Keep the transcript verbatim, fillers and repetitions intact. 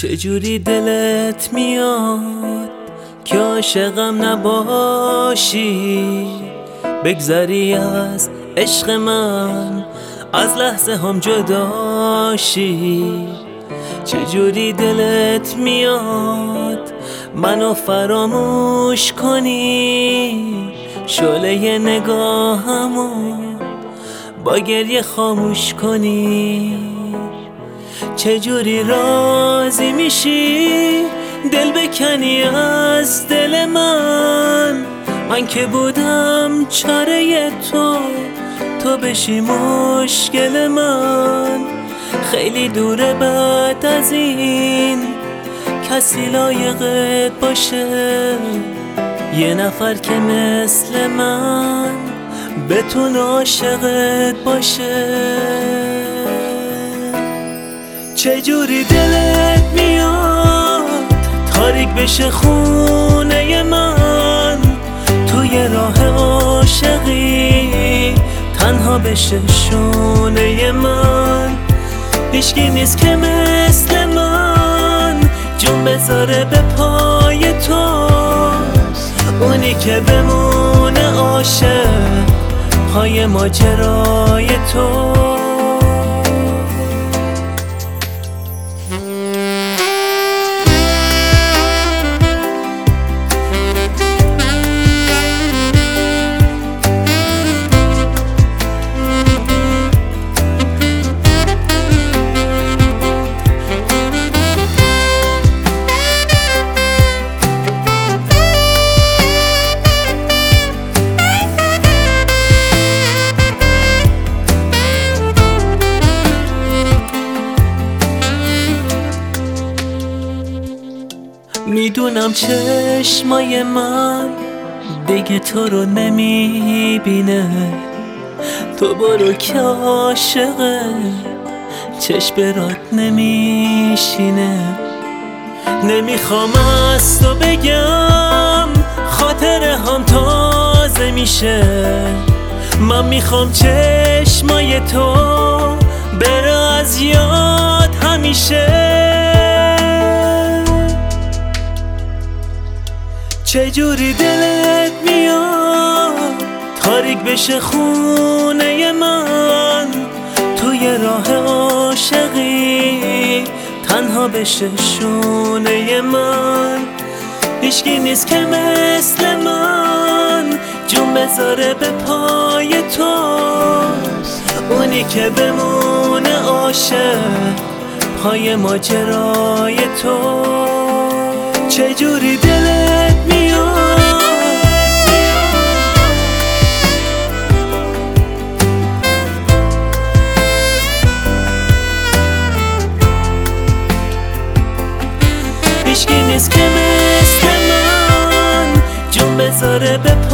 چجوری دلت میاد که عاشقم نباشی، بگذری از عشق من، از لحظه هم جداشی. چجوری دلت میاد منو فراموش کنی، شعله نگاهمو با گریه خاموش کنی. چجوری راضی میشی دل بکنی از دل من، من که بودم چاره تو، تو بشی مشکل من. خیلی دوره بعد از این کسی لایقت باشه، یه نفر که مثل من بتونه عاشقت باشه. چجوری دلت میاد تاریک بشه خونه من، توی راه عاشقی تنها بشه شونه من. هیچکی نیست که مثل من جون بذاره به پای تو، اونی که بمونه عاشق پای ماجرای تو. میدونم چشمای من دیگه تو رو نمیبینه، تو برو که عاشقه چشم برات نمیشینه. نمیخوام از تو بگم خاطره هم تازه میشه، من میخوام چشمای تو بره از یاد همیشه. چجوری دلت میاد تاریک بشه خونه من، توی راه عاشقی تنها بشه شونه من. هیچکی نیست که مثل من جون بذاره به پای تو، اونی که بمونه عاشق پای ماجرای تو. چجوری دلت میاد هیچکی نیست که مثل من جون بذاره به